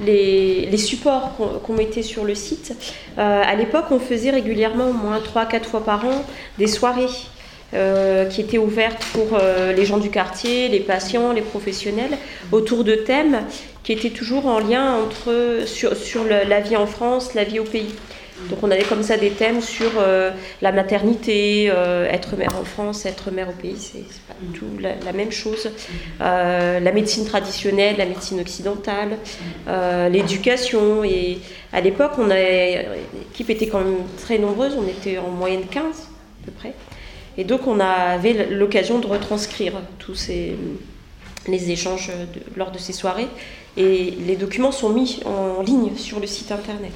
les supports qu'on mettait sur le site. À l'époque, on faisait régulièrement, au moins 3-4 fois par an, des soirées qui étaient ouvertes pour les gens du quartier, les patients, les professionnels, autour de thèmes qui étaient toujours en lien sur la vie en France, la vie au pays. Donc on avait comme ça des thèmes sur la maternité, être mère en France, être mère au pays, c'est pas du tout la même chose. La médecine traditionnelle, la médecine occidentale, l'éducation. Et à l'époque, l'équipe était quand même très nombreuse, on était en moyenne 15 à peu près. Et donc on avait l'occasion de retranscrire tous les échanges lors de ces soirées. Et les documents sont mis en ligne sur le site internet.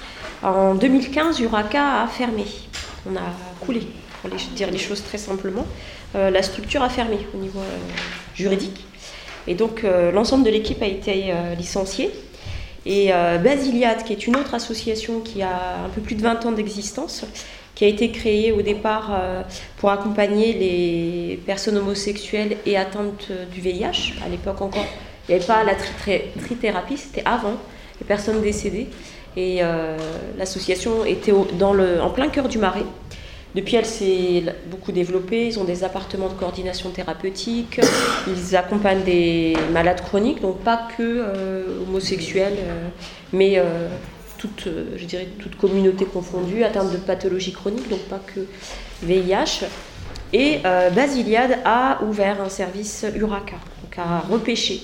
En 2015, Urraca a fermé. On a coulé, pour dire les choses très simplement. La structure a fermé au niveau juridique. Et donc, l'ensemble de l'équipe a été licencié. Et Basiliade, qui est une autre association qui a un peu plus de 20 ans d'existence, qui a été créée au départ pour accompagner les personnes homosexuelles et atteintes du VIH. À l'époque encore, il n'y avait pas la trithérapie, c'était avant les personnes décédées. Et l'association était en plein cœur du Marais. Depuis, elle s'est beaucoup développée. Ils ont des appartements de coordination thérapeutique. Ils accompagnent des malades chroniques, donc pas que homosexuels, mais toute communauté confondue, atteinte de pathologies chroniques, donc pas que VIH. Et Basiliade a ouvert un service Urraca, donc à repêcher.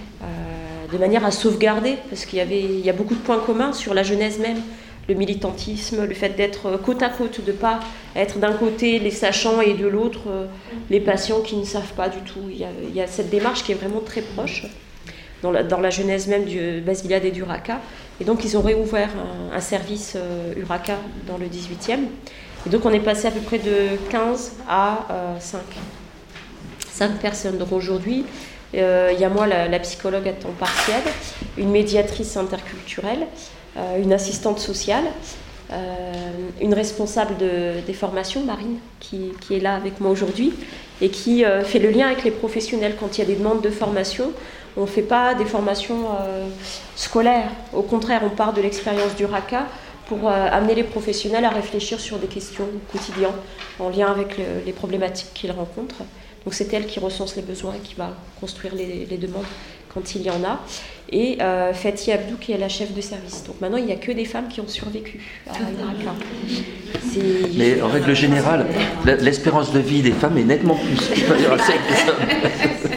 De manière à sauvegarder, parce qu'il y a beaucoup de points communs sur la genèse même, le militantisme, le fait d'être côte à côte, de ne pas être d'un côté les sachants et de l'autre les patients qui ne savent pas du tout. Il y a cette démarche qui est vraiment très proche dans la genèse même du Basiliade et d'Urraca. Et donc ils ont réouvert un service Urraca dans le 18e. Et donc on est passé à peu près de 15 à 5 personnes. Donc aujourd'hui, il y a moi, la psychologue à temps partiel, une médiatrice interculturelle, une assistante sociale, une responsable des formations, Marine, qui est là avec moi aujourd'hui et qui fait le lien avec les professionnels. Quand il y a des demandes de formation, on ne fait pas des formations scolaires. Au contraire, on part de l'expérience d'Urraca pour amener les professionnels à réfléchir sur des questions du quotidien en lien avec les problématiques qu'ils rencontrent. Donc c'est elle qui recense les besoins et qui va construire les demandes quand il y en a. Et Fatih Abdou qui est la chef de service. Donc maintenant il n'y a que des femmes qui ont survécu à Urraca. Mais en règle générale, l'espérance de vie des femmes est nettement plus supérieure à celle des hommes.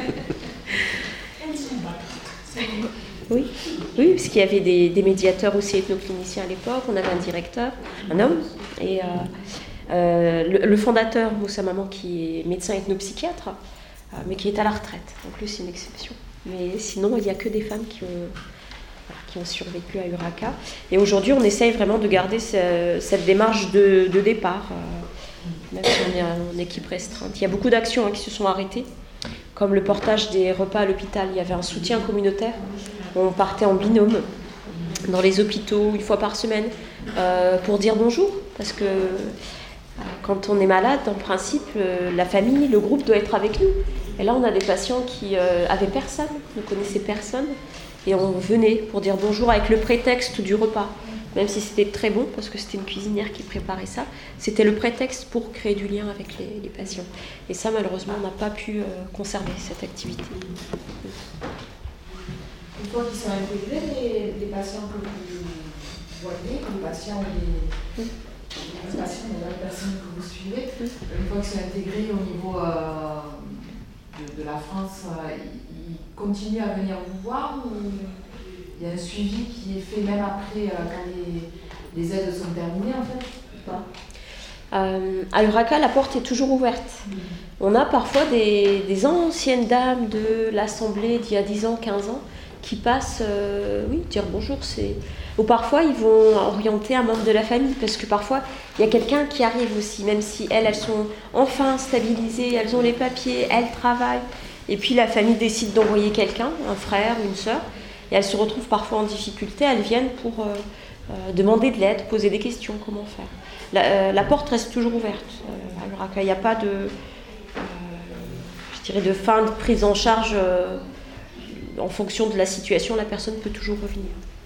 Oui, parce qu'il y avait des médiateurs aussi ethnocliniciens à l'époque. On avait un directeur, un homme, et le fondateur, Moussa Maman, qui est médecin ethnopsychiatre, mais qui est à la retraite. Donc lui, c'est une exception. Mais sinon, il n'y a que des femmes qui ont survécu à Urraca. Et aujourd'hui, on essaye vraiment de garder cette démarche de départ, même si on est en équipe restreinte. Il y a beaucoup d'actions qui se sont arrêtées, comme le portage des repas à l'hôpital. Il y avait un soutien communautaire. On partait en binôme dans les hôpitaux une fois par semaine pour dire bonjour, parce que quand on est malade, en principe, la famille, le groupe doit être avec nous. Et là, on a des patients qui avaient personne, ne connaissaient personne, et on venait pour dire bonjour avec le prétexte du repas. Même si c'était très bon, parce que c'était une cuisinière qui préparait ça, c'était le prétexte pour créer du lien avec les patients. Et ça, malheureusement, on n'a pas pu conserver cette activité. Une fois qu'ils sont intégrés, les patients que vous voyez, les patients ou les patients et les personnes que vous suivez, une fois qu'ils sont intégrés au niveau de la France, ils continuent à venir vous voir ou il y a un suivi qui est fait même après quand les aides sont terminées en fait ou pas? À Urraca, la porte est toujours ouverte. On a parfois des anciennes dames de l'Assemblée d'il y a 10 ans, 15 ans qui passent dire bonjour. Ou parfois ils vont orienter un membre de la famille parce que parfois il y a quelqu'un qui arrive aussi, même si elles sont enfin stabilisées, elles ont les papiers, elles travaillent. Et puis la famille décide d'envoyer quelqu'un, un frère, une sœur, et elles se retrouvent parfois en difficulté. Elles viennent pour demander de l'aide, poser des questions, comment faire. La porte reste toujours ouverte à Urraca. Il n'y a pas de fin de prise en charge. En fonction de la situation, la personne peut toujours revenir.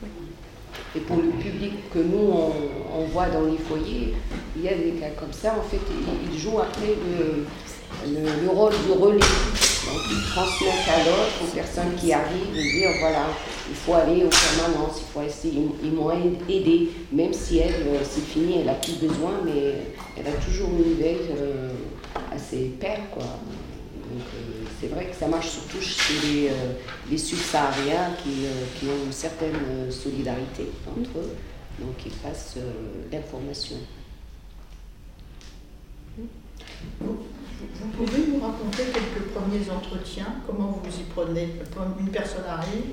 Et pour le public que nous, on voit dans les foyers, il y a des cas comme ça. En fait, ils jouent après le rôle de relais. Donc, ils transmettent à l'autre, aux personnes qui arrivent, de dire voilà, il faut aller aux permanences, il faut essayer. Ils m'ont aidé, même si elle, c'est fini, elle n'a plus besoin, mais elle a toujours une veille à ses pairs, quoi. Donc, c'est vrai que ça marche surtout chez les subsahariens qui ont une certaine solidarité entre eux, donc ils passent l'information. Vous pouvez nous raconter quelques premiers entretiens, comment vous y prenez? Une personne arrive,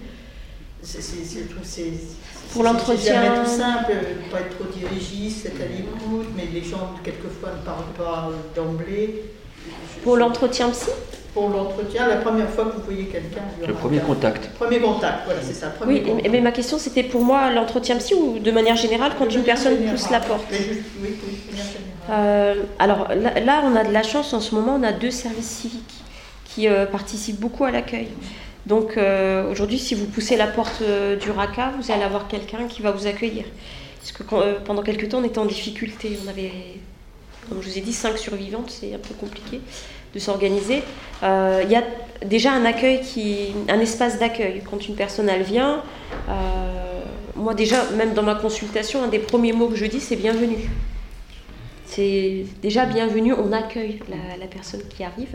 pour l'entretien, c'est jamais tout simple, pas être trop dirigiste, être à l'écoute, mais les gens quelquefois ne parlent pas d'emblée. Pour l'entretien psy? Pour l'entretien, la première fois que vous voyez quelqu'un. Le premier contact. Premier contact, voilà, c'est ça. Oui, mais ma question c'était pour moi l'entretien psy ou de manière générale quand une personne pousse la porte? Oui, de manière générale. Alors là, on a de la chance en ce moment, on a 2 services civiques qui participent beaucoup à l'accueil. Donc aujourd'hui, si vous poussez la porte du RACA, vous allez avoir quelqu'un qui va vous accueillir. Parce que pendant quelques temps, on était en difficulté. On avait, comme je vous ai dit, 5 survivantes, c'est un peu compliqué de s'organiser. Il y a déjà un espace d'accueil. Quand une personne elle vient, moi déjà, même dans ma consultation, un des premiers mots que je dis, c'est bienvenue. C'est déjà bienvenue, on accueille la personne qui arrive.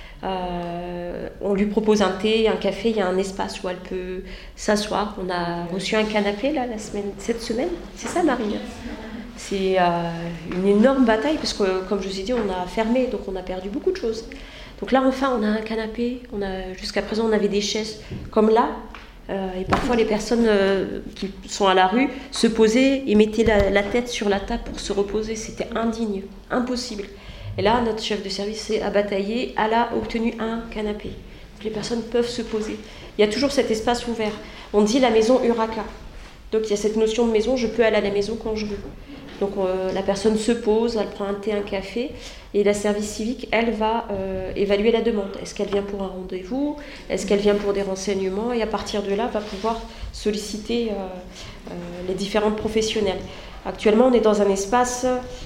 On lui propose un thé, un café, il y a un espace où elle peut s'asseoir. On a reçu un canapé là, cette semaine, c'est ça Marine? C'est une énorme bataille parce que, comme je vous ai dit, on a fermé, donc on a perdu beaucoup de choses. Donc là, enfin, on a un canapé. Jusqu'à présent, on avait des chaises comme là. Et parfois, les personnes qui sont à la rue se posaient et mettaient la tête sur la table pour se reposer. C'était indigne, impossible. Et là, notre chef de service a bataillé, elle a obtenu un canapé. Donc, les personnes peuvent se poser. Il y a toujours cet espace ouvert. On dit la maison Uraka. Donc il y a cette notion de maison, je peux aller à la maison quand je veux. Donc la personne se pose, elle prend un thé, un café, et la service civique, elle va évaluer la demande. Est-ce qu'elle vient pour un rendez-vous? Est-ce qu'elle vient pour des renseignements? Et à partir de là, va pouvoir solliciter les différents professionnels. Actuellement, on est dans un espace,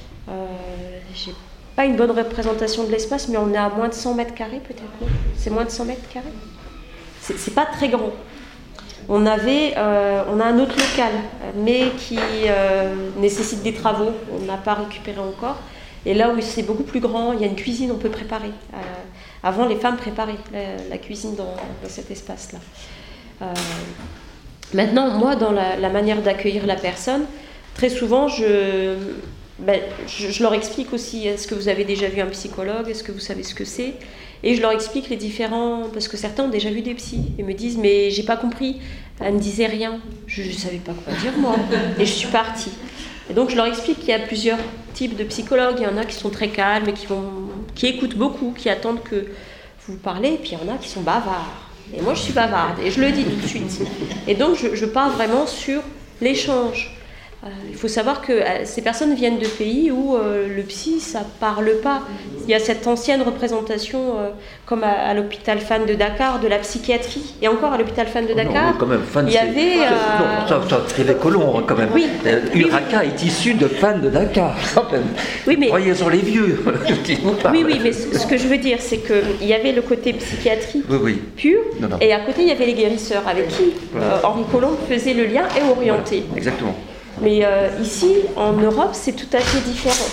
j'ai pas une bonne représentation de l'espace, mais on est à moins de 100 mètres carrés peut-être. C'est moins de 100 mètres carrés. C'est pas très grand. On a un autre local, mais qui nécessite des travaux. On n'a pas récupéré encore. Et là où c'est beaucoup plus grand, il y a une cuisine, on peut préparer. Avant, les femmes préparaient la cuisine dans cet espace-là. Maintenant, moi, dans la manière d'accueillir la personne, très souvent, je leur explique aussi, est-ce que vous avez déjà vu un psychologue? Est-ce que vous savez ce que c'est? Et je leur explique les différents, parce que certains ont déjà vu des psys et me disent mais j'ai pas compris, elle ne disait rien, je ne savais pas quoi dire moi, et je suis partie. Et donc je leur explique qu'il y a plusieurs types de psychologues, il y en a qui sont très calmes et qui écoutent beaucoup, qui attendent que vous parlez, et puis il y en a qui sont bavards. Et moi je suis bavarde, et je le dis tout de suite. Et donc je pars vraiment sur l'échange. Il faut savoir que ces personnes viennent de pays où le psy, ça parle pas. Il y a cette ancienne représentation, comme à l'hôpital Fann de Dakar, de la psychiatrie. Et encore à l'hôpital Fann de Dakar, non, quand même, Fann, il y avait... Non, c'est les colons quand même. Oui. Uraka est issu de Fann de Dakar quand même. Oui, mais... Croyez-en les vieux. Oui, mais ce que je veux dire, c'est qu'il y avait le côté psychiatrique pur, non. Et à côté, il y avait les guérisseurs, avec qui Henri Colomb faisait le lien et orienté. Voilà, exactement. Mais ici, en Europe, c'est tout à fait différent.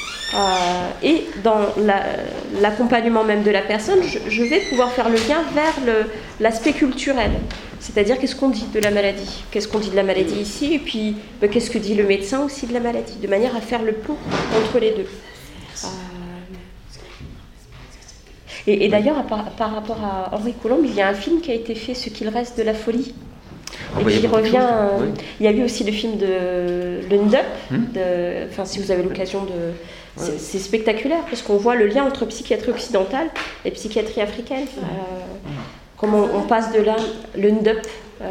Et dans l'accompagnement même de la personne, je vais pouvoir faire le lien vers l'aspect culturel. C'est-à-dire qu'est-ce qu'on dit de la maladie? Qu'est-ce qu'on dit de la maladie ici? Et puis, qu'est-ce que dit le médecin aussi de la maladie? De manière à faire le pont entre les deux. Et d'ailleurs, par rapport à Henri Colomb, il y a un film qui a été fait, Ce qu'il reste de la folie. Et qui revient. Il y a eu aussi le film de Lundup. Si vous avez l'occasion de. C'est spectaculaire parce qu'on voit le lien entre psychiatrie occidentale et psychiatrie africaine. Comment on passe de là, Lundup,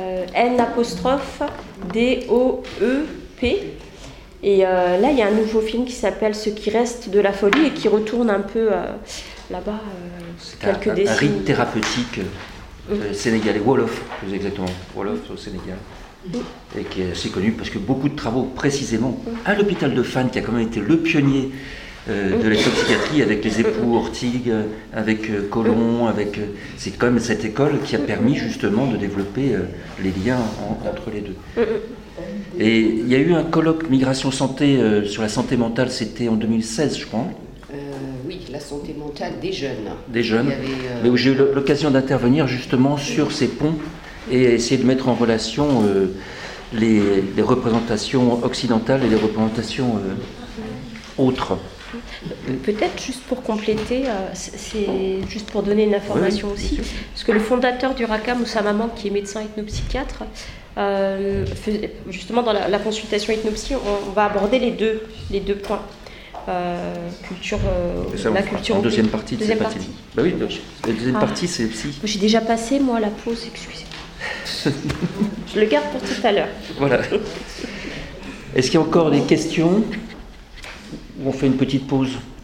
N'-D-O-E-P. Et là, il y a un nouveau film qui s'appelle Ce qui reste de la folie et qui retourne un peu là-bas, quelques décennies. Un rythme thérapeutique. Sénégalais, Wolof, plus exactement, Wolof au Sénégal. et qui est assez connu parce que beaucoup de travaux précisément à l'hôpital de Fannes, qui a quand même été le pionnier de la toxicatrie avec les époux Ortigue, avec Colomb, c'est quand même cette école qui a permis justement de développer les liens entre les deux. Et il y a eu un colloque Migration Santé sur la santé mentale, c'était en 2016 je crois. Oui, la santé mentale des jeunes. Des jeunes, mais où j'ai eu l'occasion d'intervenir justement sur ces ponts et essayer de mettre en relation les représentations occidentales et les représentations autres. Peut-être juste pour compléter, c'est juste pour donner une information aussi, parce que le fondateur du RACA, Moussa Maman, qui est médecin ethnopsychiatre, justement dans la consultation ethnopsie, on va aborder les deux points. Culture, la culture en deuxième partie de deuxième cette partie. Bah oui, la deuxième partie c'est psy. J'ai déjà passé moi la pause, excusez-moi. Je le garde pour tout à l'heure. Voilà. Est-ce qu'il y a encore des questions? Ou on fait une petite pause?